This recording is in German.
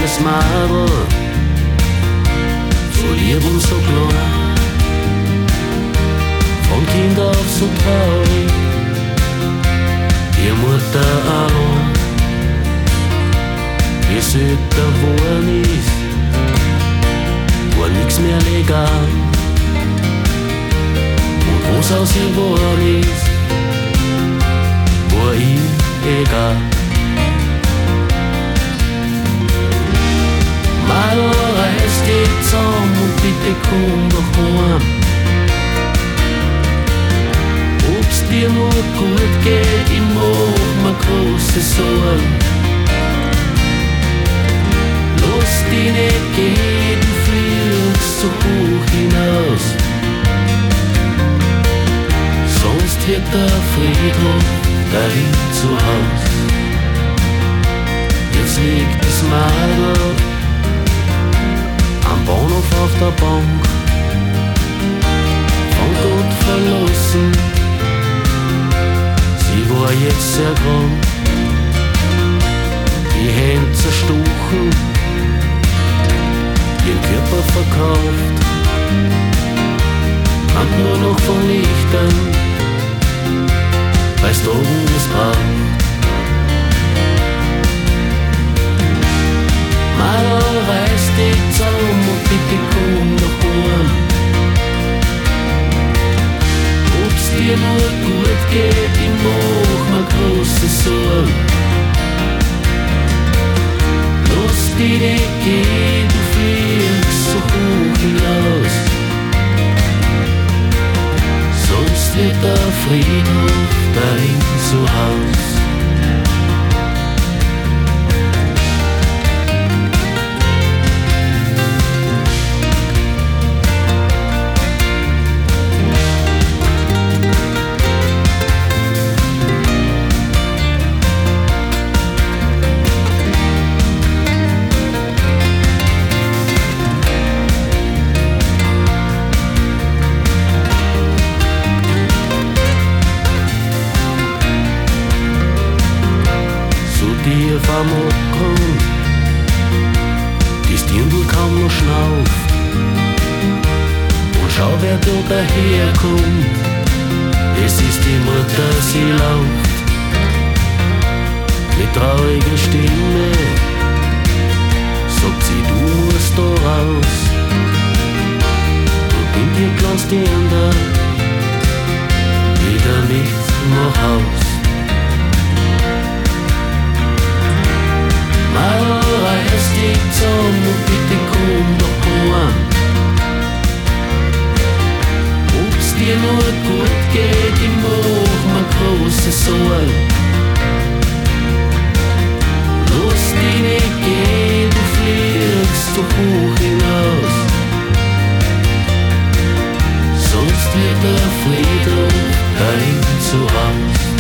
lustiges Madel, so lieb und so klar, von Kind auf so traurig, ihr Mutter allein, ihr seht da wo ist, war nix mehr legal, und wo's aus ihr geworden ist, war ihm egal. Madel, reiß dich zusammen und bitte komm doch heim. Ob's dir nur gut geht, ich mach mir große Sorgen. Lass dich nicht gehen, du fliegst so hoch hinaus. Sonst wird der Friedhof dein Zuhause. Jetzt liegt das Madel am Bahnhof auf der Bank, von Gott verlassen. Sie war jetzt sehr krank, die Hände zerstochen, ihren Körper verkauft, kann nur noch von Lichtern, weil's Drogen missbraucht. Madel, reiß dich zusammen und bitte komm doch heim. Ob's dir nur gut geht, ich mach mir große Sorgen. Lass dich nicht gehen, du fliegst so hoch hinaus. Sonst wird der Friedhof dein Zuhause. Die Fama kommt, die Stirnl kaum noch schnauft. Und schau, wer da daherkommt, es ist die Mutter, sie lauft. Mit trauriger Stimme sagt sie, du musst da raus. Und in dir kleines Dirndl wieder nicht nach Haus. Madel, reiß dich zusammen und bitte komm doch heim. Ob's dir nur gut geht, ich mach mir große Sorgen. Lass dich nicht gehen, du fliegst so hoch hinaus. Sonst wird der Friedhof dein Zuhause.